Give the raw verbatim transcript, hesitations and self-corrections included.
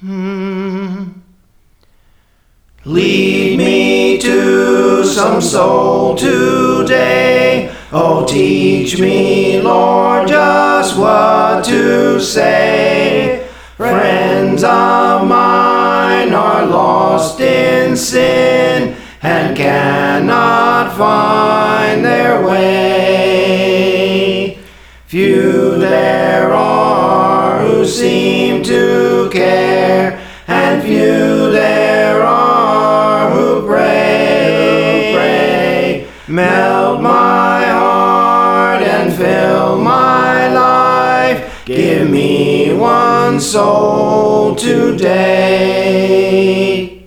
Hmm. Lead me to some soul today. Oh, teach me, Lord, just what to say. Friends of mine are lost in sin and cannot find their way. Few there are who seem to care, and few there are who pray. pray. Melt my heart and fill my life. Give me one soul today.